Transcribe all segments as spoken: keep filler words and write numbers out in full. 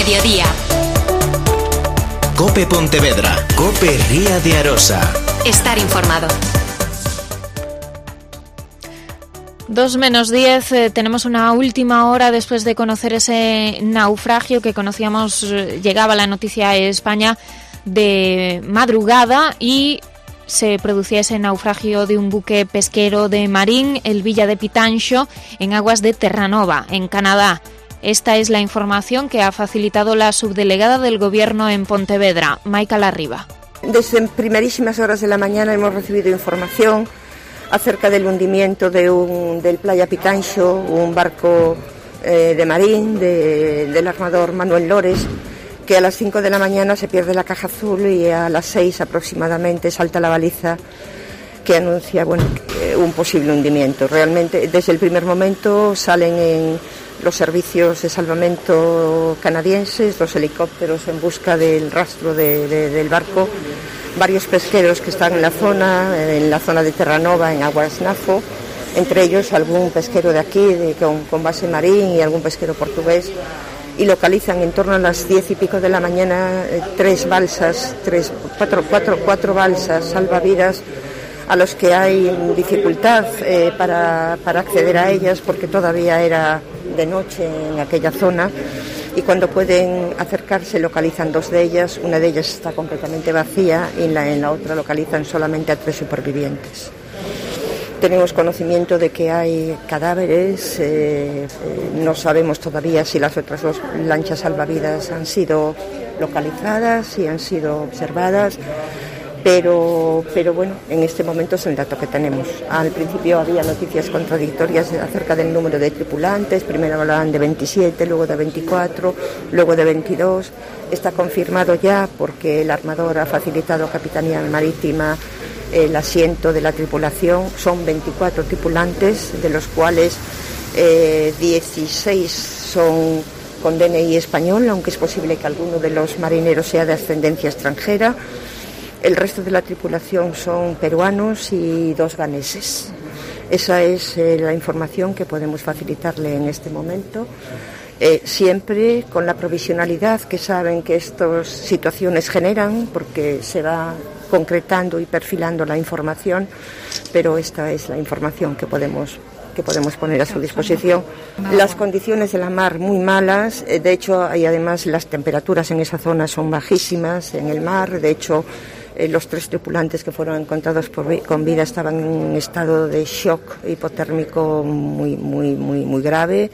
Mediodía. Cope Pontevedra. Cope Ría de Arosa. Estar informado. Dos menos diez, eh, tenemos una última hora después de conocer ese naufragio que conocíamos, eh, llegaba la noticia a España de madrugada y se producía ese naufragio de un buque pesquero de Marín, el Villa de Pitanxo, en aguas de Terranova, en Canadá. Esta es la información que ha facilitado la subdelegada del Gobierno en Pontevedra, Maica Larriba. Desde primerísimas horas de la mañana hemos recibido información acerca del hundimiento de un, del Playa Pitanxo, un barco eh, de Marín, de, del armador Manuel Lores, que a las cinco de la mañana se pierde la caja azul y a las seis aproximadamente salta la baliza que anuncia bueno, un posible hundimiento. Realmente, desde el primer momento salen en los servicios de salvamento canadienses, los helicópteros en busca del rastro de, de, del barco, varios pesqueros que están en la zona, en la zona de Terranova, en aguas Nafo, entre ellos algún pesquero de aquí, de, con, con base Marín, y algún pesquero portugués, y localizan en torno a las diez y pico de la mañana eh, tres balsas, tres, cuatro, cuatro, cuatro balsas salvavidas, a los que hay dificultad eh, para, para acceder a ellas porque todavía era de noche en aquella zona, y cuando pueden acercarse localizan dos de ellas, una de ellas está completamente vacía y en la, en la otra localizan solamente a tres supervivientes. Tenemos conocimiento de que hay cadáveres, eh, eh, no sabemos todavía si las otras dos lanchas salvavidas han sido localizadas, si han sido observadas, pero, pero bueno, en este momento es el dato que tenemos. Al principio había noticias contradictorias acerca del número de tripulantes, primero hablaban de veintisiete, luego de veinticuatro, luego de veintidós. Está confirmado ya porque el armador ha facilitado a Capitanía Marítima el asiento de la tripulación. Son veinticuatro tripulantes, de los cuales eh, dieciséis son con D N I español, aunque es posible que alguno de los marineros sea de ascendencia extranjera. El resto de la tripulación son peruanos y dos ganeses. Esa es eh, la información que podemos facilitarle en este momento, eh, siempre con la provisionalidad que saben que estas situaciones generan, porque se va concretando y perfilando la información, pero esta es la información que podemos que podemos poner a su disposición. Las condiciones de la mar muy malas, eh, de hecho, y además las temperaturas en esa zona son bajísimas en el mar. De hecho, eh, los tres tripulantes que fueron encontrados por, con vida estaban en un estado de shock hipotérmico muy muy muy muy grave.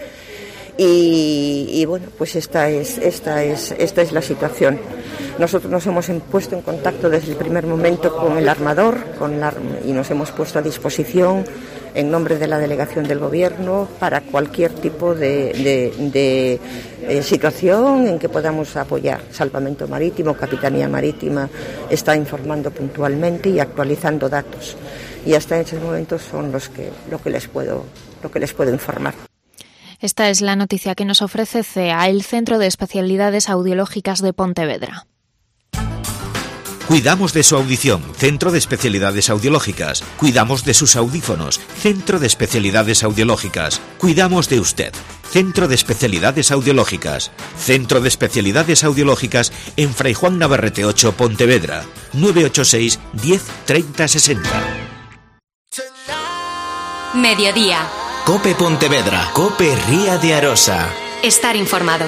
Y, y bueno, pues esta es esta es esta es la situación. Nosotros nos hemos puesto en contacto desde el primer momento con el armador, con la, y nos hemos puesto a disposición en nombre de la delegación del Gobierno para cualquier tipo de, de, de eh, situación en que podamos apoyar. Salvamento Marítimo, Capitanía Marítima está informando puntualmente y actualizando datos. Y hasta en estos momentos son los que lo que les puedo lo que les puedo informar. Esta es la noticia que nos ofrece C E A, el Centro de Especialidades Audiológicas de Pontevedra. Cuidamos de su audición, Centro de Especialidades Audiológicas. Cuidamos de sus audífonos, Centro de Especialidades Audiológicas. Cuidamos de usted, Centro de Especialidades Audiológicas. Centro de Especialidades Audiológicas en Fray Juan Navarrete ocho, Pontevedra. nueve ocho seis, diez, treinta, sesenta. Mediodía. Cope Pontevedra. Cope Ría de Arosa. Estar informado.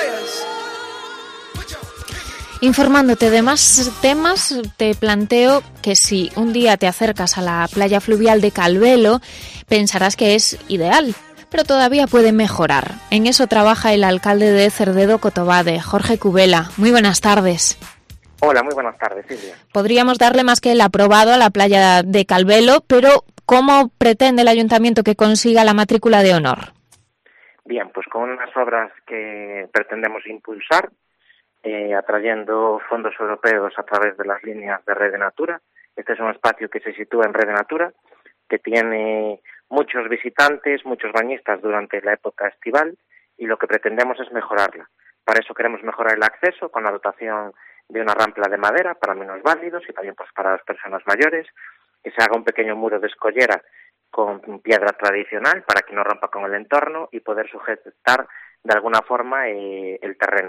Informándote de más temas, te planteo que si un día te acercas a la playa fluvial de Calvelo, pensarás que es ideal, pero todavía puede mejorar. En eso trabaja el alcalde de Cerdedo Cotobade, Jorge Cubela. Muy buenas tardes. Hola, muy buenas tardes, Silvia. Podríamos darle más que el aprobado a la playa de Calvelo, pero ¿cómo pretende el ayuntamiento que consiga la matrícula de honor? Bien, pues con unas obras que pretendemos impulsar, Eh, atrayendo fondos europeos a través de las líneas de Rede Natura. Este es un espacio que se sitúa en Rede Natura, que tiene muchos visitantes, muchos bañistas durante la época estival, y lo que pretendemos es mejorarla. Para eso queremos mejorar el acceso con la dotación de una rampa de madera para minusválidos y también pues para las personas mayores, que se haga un pequeño muro de escollera con piedra tradicional para que no rompa con el entorno y poder sujetar de alguna forma eh, el terreno.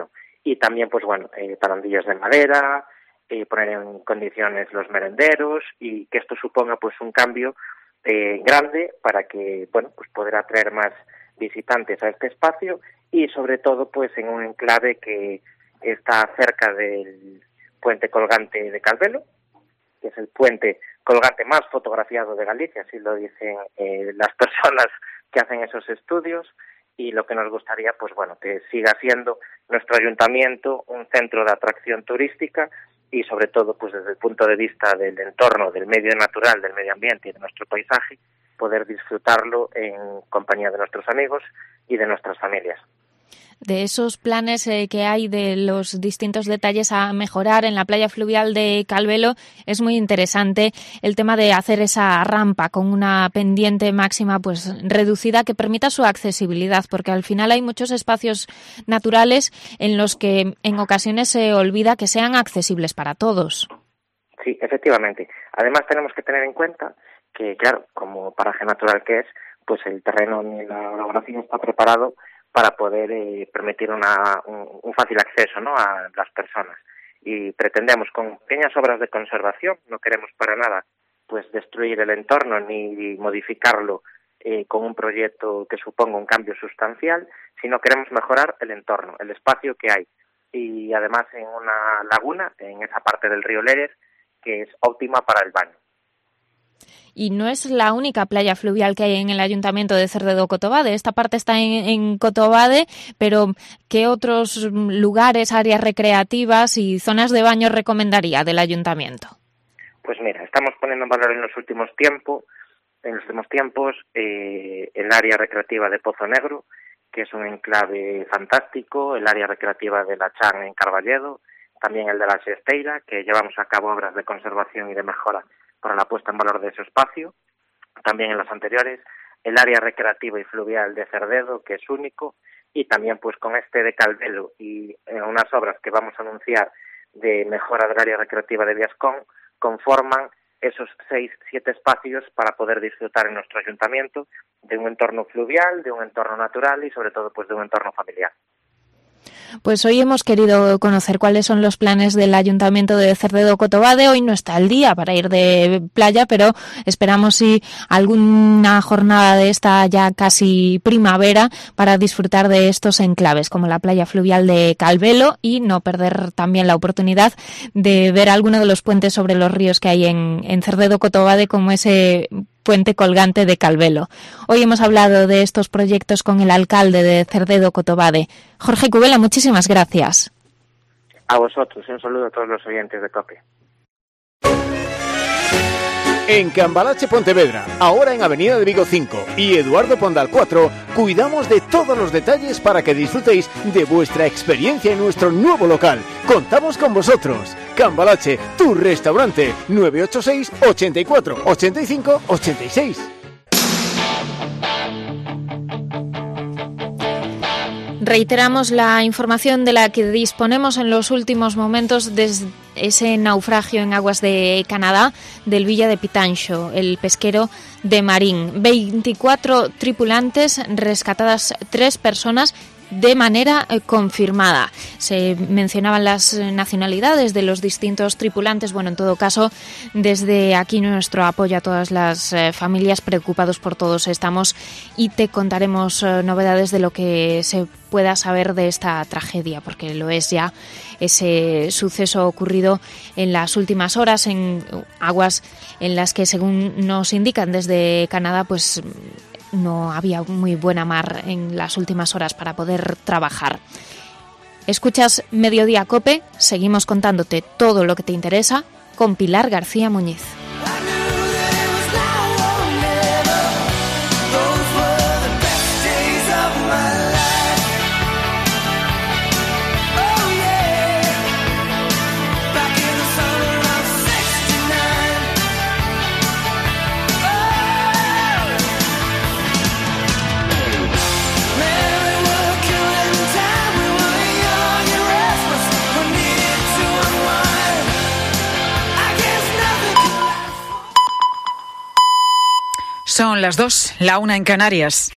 y también, pues bueno, eh, barandillas de madera, eh, poner en condiciones los merenderos y que esto suponga pues un cambio eh, grande para que, bueno, pues poder atraer más visitantes a este espacio y sobre todo pues en un enclave que está cerca del puente colgante de Calvelo, que es el puente colgante más fotografiado de Galicia, así lo dicen eh, las personas que hacen esos estudios, y lo que nos gustaría, pues bueno, que siga siendo nuestro ayuntamiento un centro de atracción turística y sobre todo, pues desde el punto de vista del entorno, del medio natural, del medio ambiente y de nuestro paisaje, poder disfrutarlo en compañía de nuestros amigos y de nuestras familias. De esos planes eh, que hay de los distintos detalles a mejorar en la playa fluvial de Calvelo, es muy interesante el tema de hacer esa rampa con una pendiente máxima pues reducida que permita su accesibilidad, porque al final hay muchos espacios naturales en los que en ocasiones se olvida que sean accesibles para todos. Sí, efectivamente. Además tenemos que tener en cuenta que, claro, como paraje natural que es, pues el terreno ni la orografía está preparado para poder eh, permitir una, un, un fácil acceso, ¿no?, a las personas. Y pretendemos, con pequeñas obras de conservación, no queremos para nada pues destruir el entorno ni modificarlo eh, con un proyecto que suponga un cambio sustancial, sino queremos mejorar el entorno, el espacio que hay. Y además en una laguna, en esa parte del río Lérez, que es óptima para el baño. Y no es la única playa fluvial que hay en el Ayuntamiento de Cerdedo-Cotobade. Esta parte está en, en Cotobade, pero ¿qué otros lugares, áreas recreativas y zonas de baño recomendaría del Ayuntamiento? Pues mira, estamos poniendo en valor en los últimos tiempos, en los últimos tiempos, eh, el área recreativa de Pozo Negro, que es un enclave fantástico, el área recreativa de La Chan en Carballedo, también el de la Xesteira, que llevamos a cabo obras de conservación y de mejora para la puesta en valor de ese espacio, también en los anteriores, el área recreativa y fluvial de Cerdedo, que es único, y también pues con este de Calvelo y en unas obras que vamos a anunciar de mejora del área recreativa de Viascón, conforman esos seis, siete espacios para poder disfrutar en nuestro ayuntamiento de un entorno fluvial, de un entorno natural y sobre todo pues de un entorno familiar. Pues hoy hemos querido conocer cuáles son los planes del Ayuntamiento de Cerdedo-Cotobade. Hoy no está el día para ir de playa, pero esperamos si alguna jornada de esta ya casi primavera para disfrutar de estos enclaves, como la playa fluvial de Calvelo, y no perder también la oportunidad de ver alguno de los puentes sobre los ríos que hay en, en Cerdedo-Cotobade, como ese puente colgante de Calvelo. Hoy hemos hablado de estos proyectos con el alcalde de Cerdedo-Cotobade, Jorge Cubela. Muchísimas gracias. A vosotros, un saludo a todos los oyentes de COPE. En Cambalache Pontevedra, ahora en Avenida de Vigo cinco y Eduardo Pondal cuatro, cuidamos de todos los detalles para que disfrutéis de vuestra experiencia en nuestro nuevo local. Contamos con vosotros. Cambalache, tu restaurante, nueve ocho seis, ochenta y cuatro, ochenta y cinco, ochenta y seis. Reiteramos la información de la que disponemos en los últimos momentos desde ese naufragio en aguas de Canadá del Villa de Pitanxo, el pesquero de Marín. veinticuatro tripulantes, rescatadas tres personas de manera eh, confirmada. Se mencionaban las nacionalidades de los distintos tripulantes. Bueno, en todo caso, desde aquí nuestro apoyo a todas las eh, familias, preocupados por todos estamos, y te contaremos eh, novedades de lo que se pueda saber de esta tragedia, porque lo es ya ese suceso ocurrido en las últimas horas en aguas en las que, según nos indican desde Canadá, pues no había muy buena mar en las últimas horas para poder trabajar. Escuchas Mediodía COPE, seguimos contándote todo lo que te interesa con Pilar García Muñiz. Son las dos, la una en Canarias.